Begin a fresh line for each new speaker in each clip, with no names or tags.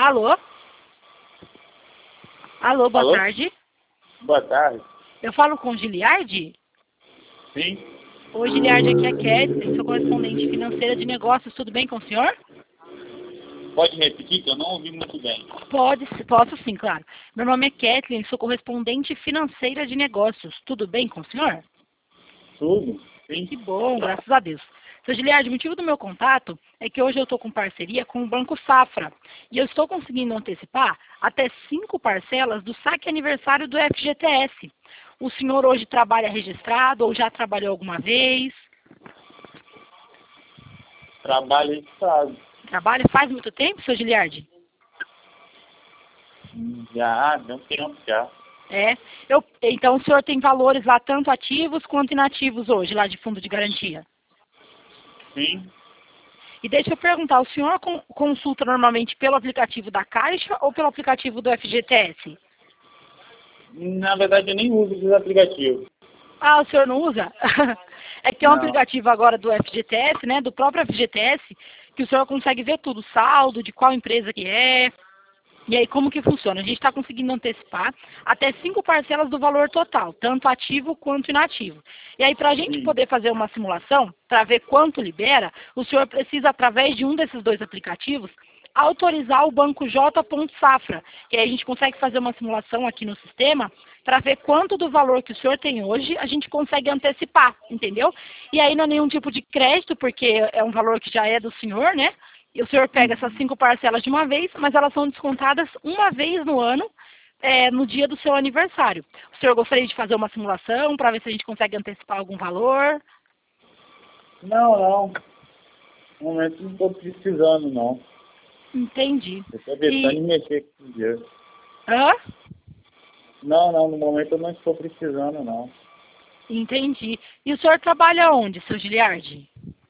Alô? Alô, boa
Alô?
tarde.
Boa tarde.
Eu falo com o Giliardi?
Sim?
Oi, Giliardi, aqui é a Kathleen, sou correspondente financeira de negócios. Tudo bem com o senhor?
Pode repetir que eu não ouvi muito bem.
Posso sim, claro. Meu nome é Kathleen, sou correspondente financeira de negócios. Tudo bem com o senhor?
Tudo? Sim?
Que bom, graças a Deus. Seu Giliardi, o motivo do meu contato é que hoje eu estou com parceria com o Banco Safra e eu estou conseguindo antecipar até 5 parcelas do saque aniversário do FGTS. O senhor hoje trabalha registrado ou já trabalhou alguma vez?
Trabalho registrado.
Trabalha faz muito tempo, seu Giliardi?
Já, deu um tempo já.
É. Então o senhor tem valores lá tanto ativos quanto inativos hoje, lá de fundo de garantia?
Sim?
E deixa eu perguntar, o senhor consulta normalmente pelo aplicativo da Caixa ou pelo aplicativo do FGTS?
Na verdade, eu nem uso esses aplicativos.
Ah, o senhor não usa? É que é um
Não.
aplicativo agora do FGTS, né, do próprio FGTS, que o senhor consegue ver tudo, saldo, de qual empresa que é. E aí, como que funciona? A gente está conseguindo antecipar até 5 parcelas do valor total, tanto ativo quanto inativo. E aí, para a gente
Sim.
poder fazer uma simulação, para ver quanto libera, o senhor precisa, através de um desses dois aplicativos, autorizar o banco J.Safra. E aí a gente consegue fazer uma simulação aqui no sistema para ver quanto do valor que o senhor tem hoje a gente consegue antecipar, entendeu? E aí não é nenhum tipo de crédito, porque é um valor que já é do senhor, né? E o senhor pega essas 5 parcelas de uma vez, mas elas são descontadas uma vez no ano, no dia do seu aniversário. O senhor gostaria de fazer uma simulação para ver se a gente consegue antecipar algum valor?
Não. No momento não estou precisando, não.
Entendi.
Eu estou deixando
E...
de mexer com esse dinheiro.
Hã?
Não, no momento eu não estou precisando, não.
Entendi. E o senhor trabalha onde, seu Giliardi?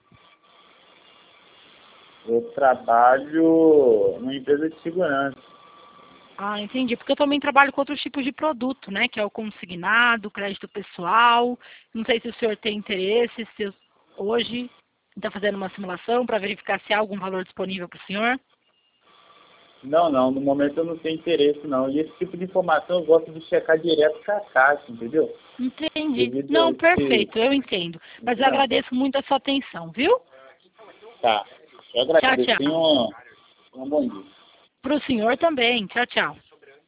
Eu trabalho numa empresa de segurança.
Ah, entendi. Porque eu também trabalho com outros tipos de produto, né? Que é o consignado, crédito pessoal. Não sei se o senhor tem interesse, se hoje está fazendo uma simulação para verificar se há algum valor disponível para o senhor.
Não, no momento eu não tenho interesse, não. E esse tipo de informação eu gosto de checar direto com a Caixa, entendeu?
Entendi.
Devido a
Não,
esse...
perfeito, eu entendo. Mas eu
Entendeu?
agradeço muito a sua atenção, viu?
Tá. Eu
Tchau,
agradeço.
tchau.
Tenha um bom dia.
Para o senhor também. Tchau, tchau.